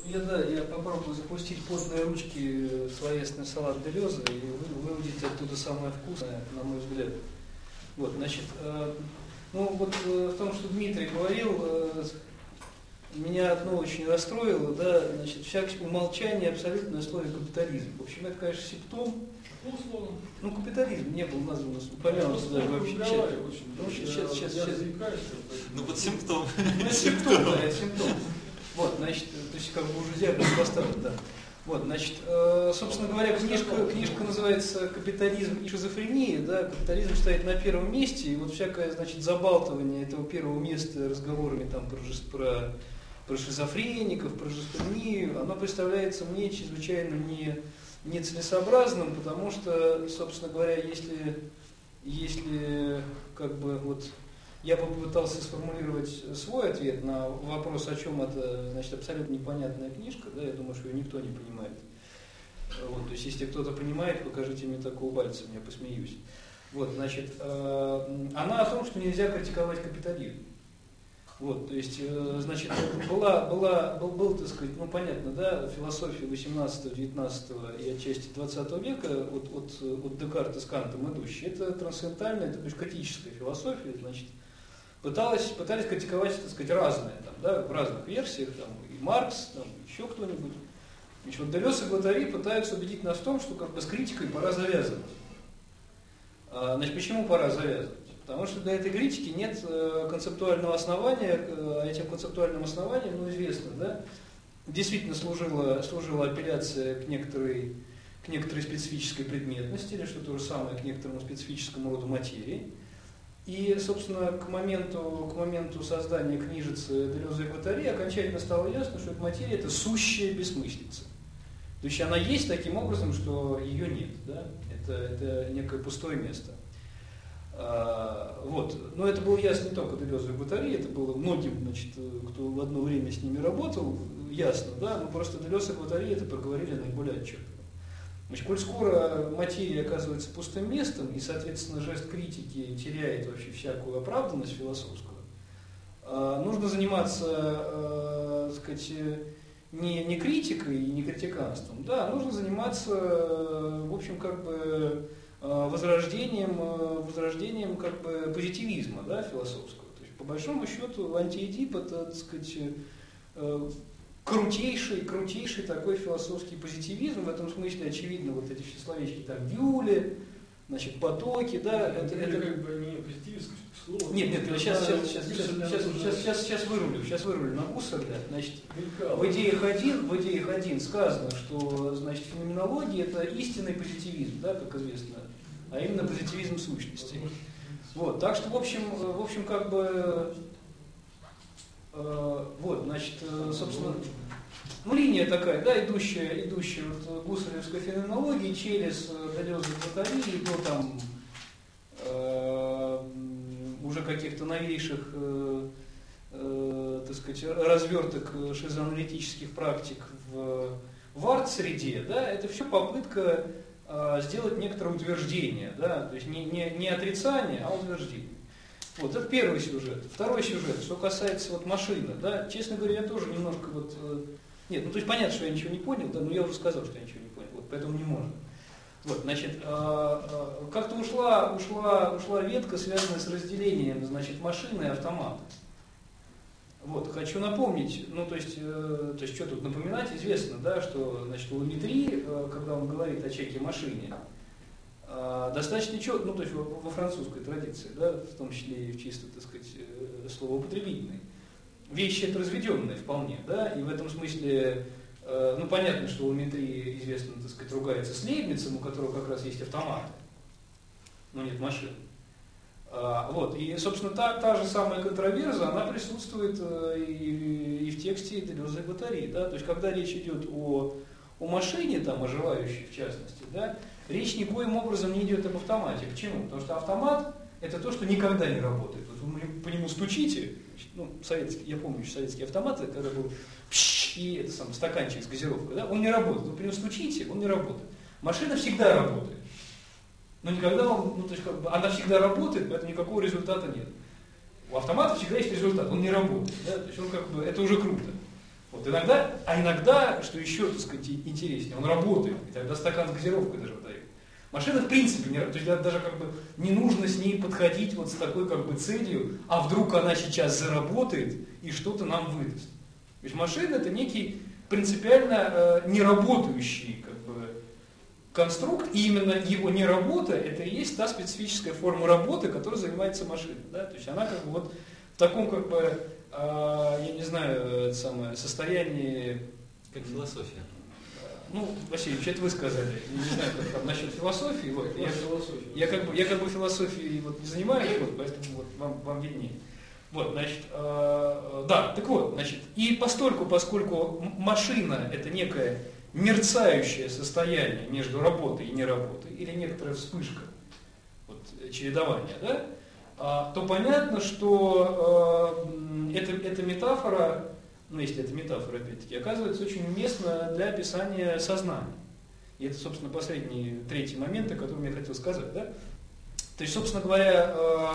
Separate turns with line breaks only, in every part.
Я попробую запустить потные ручки словесный салат Делеза и выудить оттуда самое вкусное, на мой взгляд. Вот, значит, в том, что Дмитрий говорил, меня одно очень расстроило, да, значит, всякое умолчание абсолютное слове капитализм. В общем, это, конечно, симптом. Капитализм не был назван, упомянут даже вообще. Сейчас.
Ну, вот симптом.
Симптом, да, это симптом. Вот, значит, то есть как бы уже диагноз поставлен, да. Вот, значит, собственно говоря, книжка называется «Капитализм и шизофрения», да, капитализм стоит на первом месте, и вот всякое, значит, забалтывание этого первого места разговорами там про шизофреников, про шизофрению, оно представляется мне чрезвычайно нецелесообразным, потому что, собственно говоря, если как бы вот я бы попытался сформулировать свой ответ на вопрос, о чем это, значит, абсолютно непонятная книжка, да, я думаю, что ее никто не понимает. Вот, то есть, если кто-то понимает, покажите мне такого пальцем, я посмеюсь. Вот, значит, она о том, что нельзя критиковать капитализм. Вот, то есть, значит, был, так сказать, понятно, да, философия 18, 19 и отчасти 20 века, от Декарта с Кантом идущая, это трансцендентальная, это критическая философия, значит, пытались критиковать, так сказать, разные, там, да, в разных версиях, там, и Маркс, там, еще кто-нибудь. Значит, вот Делез и Гваттари пытаются убедить нас в том, что как бы с критикой пора завязывать. Значит, почему пора завязывать? Потому что для этой критики нет концептуального основания, а этим концептуальным основанием, известно, да, действительно служила апелляция к некоторой специфической предметности, или что то же самое, к некоторому специфическому роду материи. И, собственно, к моменту создания книжицы Делеза и Гваттари окончательно стало ясно, что эта материя – это сущая бессмыслица. То есть она есть таким образом, что ее нет. Да? Это некое пустое место. Вот. Но это было ясно не только Делезу и Гваттари, это было многим, значит, кто в одно время с ними работал, ясно. Да? Но просто Делез и Гваттари это проговорили наиболее отчетливо. Значит, коль скоро материя оказывается пустым местом, и, соответственно, жест критики теряет вообще всякую оправданность философскую, нужно заниматься, так сказать, не критикой и не критиканством, да, нужно заниматься, в общем, как бы возрождением как бы позитивизма, да, философского. То есть, по большому счету, антиэдип это, так сказать, крутейший такой философский позитивизм, в этом смысле, очевидно, вот эти все словечки там Дюле, значит, потоки, да, это
как бы не позитивистское слово.
Нет, сейчас вырулю на Гуссерля. Значит, в идеях один сказано, что, значит, феноменология это истинный позитивизм, да, как известно, а именно позитивизм сущности. Вот, так что, в общем, как бы, вот, значит, собственно, линия такая, да, идущая от гуссерлевской феноменологии через Делеза и Гваттари до там уже каких-то новейших, так сказать, разверток шизоаналитических практик в арт-среде, да, это все попытка сделать некоторое утверждение, да, то есть не отрицание, а утверждение. Вот, это первый сюжет. Второй сюжет, что касается вот машины, да, честно говоря, я тоже немножко вот, нет, то есть понятно, что я ничего не понял, да, но я уже сказал, что я ничего не понял, вот, поэтому не можно. Вот, значит, как-то ушла ветка, связанная с разделением, значит, машины и автомата. Вот, хочу напомнить, то есть что тут напоминать, известно, да, что, значит, у Ламетри, когда он говорит о чеке-машине, достаточно четко, то есть во французской традиции, да, в том числе и в чисто, так сказать, словоупотребительной, вещи это разведенные вполне, да, и в этом смысле, понятно, что Ламетри, известно, так сказать, ругается с Лейбницем, у которого как раз есть автоматы, но нет машин. Вот, и, собственно, та же самая контроверза, она присутствует и в тексте Делеза и Гваттари, да, то есть, когда речь идет о машине, там, оживающей в частности, да, речь никоим образом не идет об автомате. Почему? Потому что автомат – это то, что никогда не работает. Вот вы по нему стучите, я помню еще советские автоматы, когда был и это сам стаканчик с газировкой, да, он не работает. Вы по нему стучите, он не работает. Машина всегда работает. Но никогда то есть, как бы, она всегда работает, поэтому никакого результата нет. У автомата всегда есть результат, он не работает. Да? То есть он как бы, это уже круто. Вот иногда, что еще, так сказать, интереснее, он работает, и тогда стакан с газировкой даже выдает. Машина в принципе, то есть даже как бы не нужно с ней подходить вот с такой как бы целью, а вдруг она сейчас заработает и что-то нам выдаст. То есть машина это некий принципиально неработающий как бы конструкт, и именно его неработа это и есть та специфическая форма работы, которой занимается машина. Да? То есть она как бы вот в таком как бы, я не знаю, состоянии...
Как философия.
Ну, Василий, это вы сказали. Я не знаю, как там насчет философии. Вот. Я как бы философией вот не занимаюсь, вот, поэтому вот, вам виднее. Вот, значит, да, так вот, значит, и поскольку машина это некое мерцающее состояние между работой и неработой, или некоторая вспышка вот, чередования, да, то понятно, что эта метафора, ну, если это метафора, опять-таки, оказывается очень уместна для описания сознания. И это, собственно, последний, третий момент, о котором я хотел сказать. Да? То есть, собственно говоря,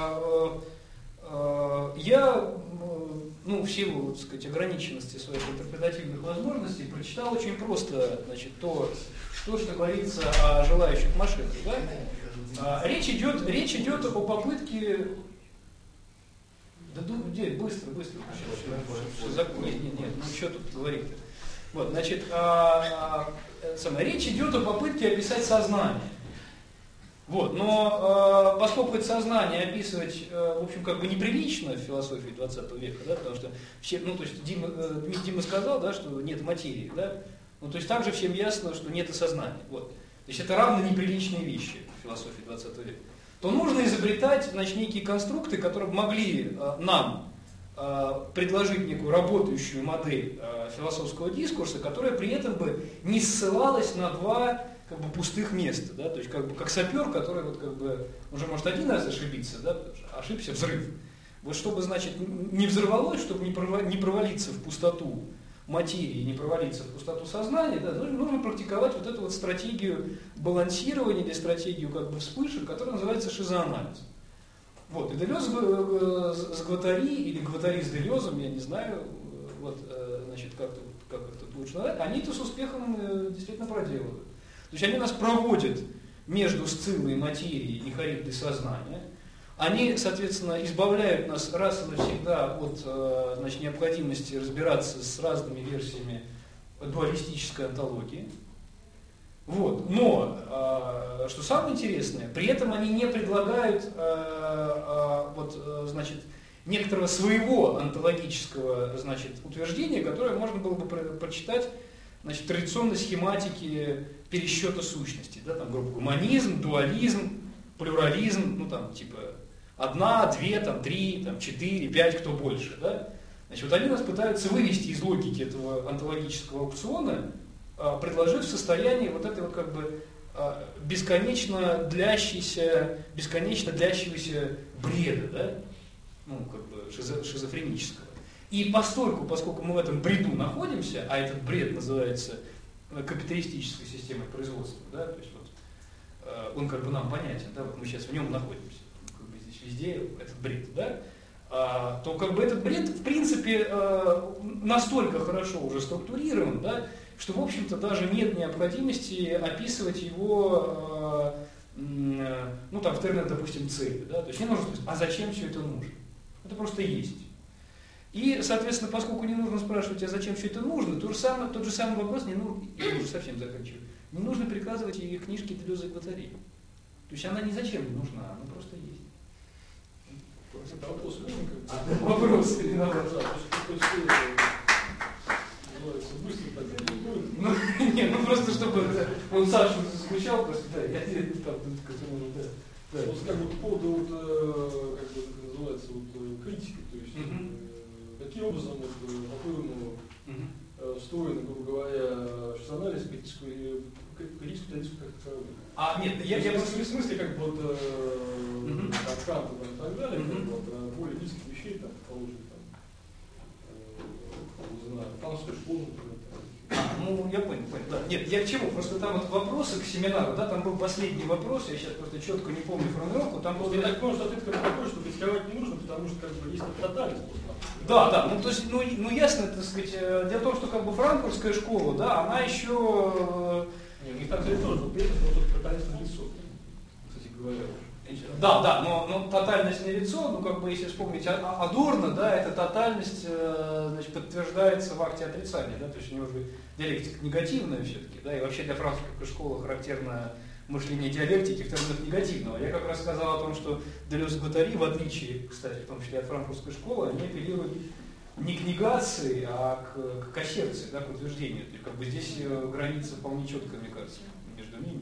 я, ну, в силу, так сказать, ограниченности своих интерпретативных возможностей, прочитал очень просто, значит, то, что говорится о желающих машинах. Да? Речь идет о попытке... Да быстро. Нет, ну что тут говорить-то? Вот, значит, речь идет о попытке описать сознание. Вот, но поскольку это сознание описывать, в общем, как бы неприлично в философии 20 века, да, потому что все, ну, то есть Дима сказал, да, что нет материи, да, ну, то есть также всем ясно, что нет и сознания. Вот. То есть это равно неприличные вещи в философии 20 века. То нужно изобретать, значит, некие конструкты, которые могли нам предложить некую работающую модель философского дискурса, которая при этом бы не ссылалась на два как бы пустых места, да, то есть как бы как сапер, который вот как бы уже может один раз ошибиться, да, ошибся, взрыв. Вот чтобы, значит, не взорвалось, чтобы не провалиться в пустоту материи, не провалиться в пустоту сознания, да, нужно практиковать вот эту вот стратегию балансирования или стратегию как бы вспышек, которая называется шизоанализ. Вот, и Делез с Гваттари, или Гваттари с Делезом, я не знаю, вот, значит, как это лучше назвать, они это с успехом действительно проделывают. То есть они нас проводят между сциллой материи и харибдой сознания. Они, соответственно, избавляют нас раз и навсегда от, значит, необходимости разбираться с разными версиями дуалистической онтологии. Вот. Но, что самое интересное, при этом они не предлагают значит, некоторого своего онтологического, значит, утверждения, которое можно было бы прочитать, значит, в традиционной схематике пересчета сущностей. Да, там, грубо говоря, гуманизм, дуализм, плюрализм, ну там типа 1, 2, там, 3, там, 4, 5, кто больше. Да? Значит, вот они нас пытаются вывести из логики этого онтологического аукциона, предложив состояние вот этой вот как бы бесконечно длящегося бреда, да? Ну, как бы шизофренического. И поскольку мы в этом бреду находимся, а этот бред называется капиталистической системой производства, да, то есть вот, он как бы нам понятен, да, вот мы сейчас в нем находимся, как бы здесь везде этот бред, да, то как бы этот бред в принципе настолько хорошо уже структурирован, да, что в общем-то даже нет необходимости описывать его, ну там в терминах, допустим, цели, да, то есть не нужно сказать, а зачем все это нужно? Это просто есть. И, соответственно, поскольку не нужно спрашивать, а зачем все это нужно, тот же самый вопрос не нужно, я уже совсем заканчиваю, не нужно перекладывать ей книжки Делеза и Гваттари. То есть она ни зачем не нужна, она просто есть.
Это вопрос можно как-то?
Вопрос, виноват. Ну просто чтобы он Сашу заскучал, просто да, я там
да. Вот как бы по поводу вот, как бы это называется вот, критики, то есть каким образом, вот, по-твоему, устроен, грубо говоря, шизоанализ, критическую традицию как таковую?
Нет,
я просто в смысле как бы вот от Канта и так далее, как бы, вот, более близких вещей, там, положим, там, не знаю, Танской школы,
ну, я понял, да. Нет, я к чему? Просто там вот вопросы к семинару, да, там был последний вопрос, я сейчас просто четко не помню формулировку, там был...
Я так понял, что ответ такой, что рисковать не нужно, потому что как бы есть тотализм.
Да, ну то есть, ну ясно, так сказать, дело в том, что как бы франкфуртская школа, да, она еще...
Не, у них там тоже, но при этом вот тотальное лицо, кстати говоря.
Да, но тотальность налицо, ну как бы если вспомнить Адорно, да, эта тотальность, значит, подтверждается в акте отрицания, да, то есть у него же диалектика негативная все-таки, да, и вообще для французской школы характерно мышление диалектики в терминах негативного. Я как раз сказал о том, что Делез и Гваттари, в отличие, кстати, в том числе от франкфуртской школы, они апеллируют не к негации, а к асерции, да, к утверждению. То есть как бы здесь граница вполне четкая, мне кажется, между ними.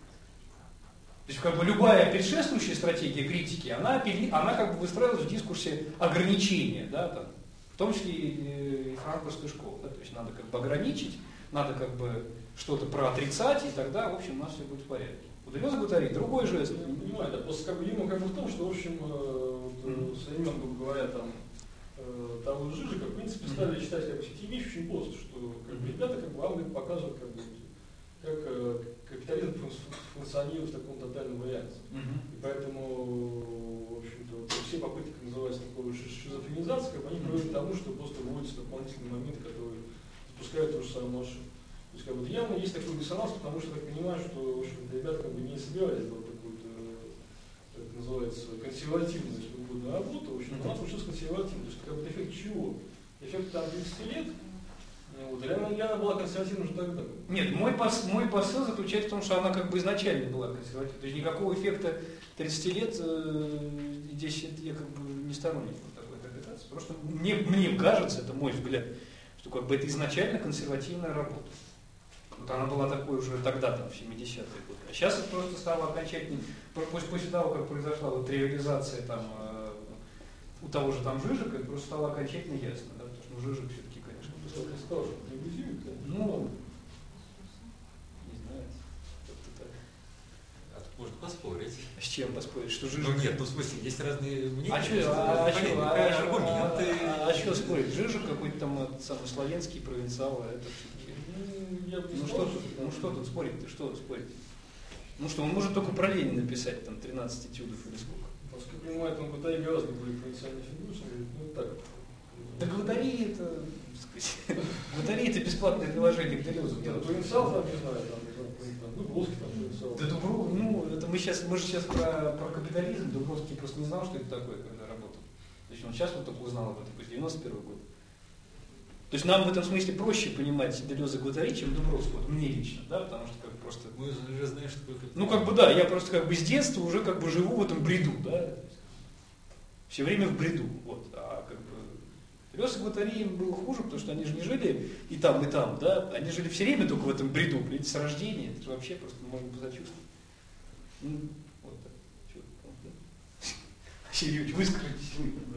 То есть как бы любая предшествующая стратегия критики, она как бы выстраивалась в дискурсе ограничения, да, там, в том числе и франкфуртской школы. Да, то есть надо как бы ограничить, надо как бы что-то проотрицать, и тогда, в общем, у нас все будет в порядке. У Делеза и Гваттари другой жест.
Я понимаю, да, просто как бы юмор как бы в том, что, в общем, со времен, грубо говоря, там того же Жижика, в принципе, стали считать как бы такие вещи очень просто, что как бы, ребята как бы Англии показывают, как бы, как капитализм функционирует в таком тотальном варианте. И поэтому, в общем-то, вот, все попытки, как называется, такой шизофренизации, как бы, они приводят к тому, что просто вводятся дополнительные моменты, которые запускают ту же самую машину. То есть, как бы, явно есть такой диссонанс, потому что я понимаю, что, в общем-то, ребята как бы не собирались делать какую-то, как называется, консервативную, если угодно, работу. В общем, у нас получилось консервативно. То есть, как бы, эффект чего? Эффект там 30 лет. Вот, или она была консервативна уже тогда?
Нет, мой посыл заключается в том, что она как бы изначально была консервативна. То есть никакого эффекта 30 лет здесь я как бы не сторонник вот такой интерпретации. Просто мне кажется, это мой взгляд, что как бы это изначально консервативная работа. Вот она была такой уже тогда, там, в 70-е годы. А сейчас это просто стало окончательно, после того, как произошла вот реализация там, у того же там Жижика, это просто стало окончательно ясно. Да? Потому что Жижик все-таки, конечно,
Ты сказал, что ревизирует,
ну, не знаю, как-то так.
А тут можно поспорить.
С чем поспорить? Что Жижик?
Ну нет, ну в смысле, есть разные мнения.
Аргументы. А что спорить? Жижик какой-то там самый славянский провинциал, а это все-таки. Ну что тут спорить-то? Что спорить? Ну что, он может только про Ленина написать, там, 13 этюдов или сколько.
Насколько я понимаю, там Гваттари гораздо более провинциальные фигуры, ну так.
Да Гваттари это, так сказать, Гваттари это бесплатное приложение к Делезу.
Провинциал там, не знаю, там, Дубровский там провинциал.
Да Дубровский, ну, это мы же сейчас про капитализм, Дубровский просто не знал, что это такое, когда работал. То есть он сейчас вот только узнал об этом, то есть 91 год. То есть нам в этом смысле проще понимать Делеза и Гваттари, чем Дубровского, вот мне лично, да, потому что как просто...
Мы уже знаем, что такое.
Ну как бы да, я просто как бы с детства уже как бы живу в этом бреду, да, все время в бреду, вот, а как бы Делез и Гваттари им было хуже, потому что они же не жили и там, да, они жили все время только в этом бреду, блин, с рождения, это же вообще просто можно позачувствовать. Ну, вот так, что, да? Юрьевич, выскажитесь вы.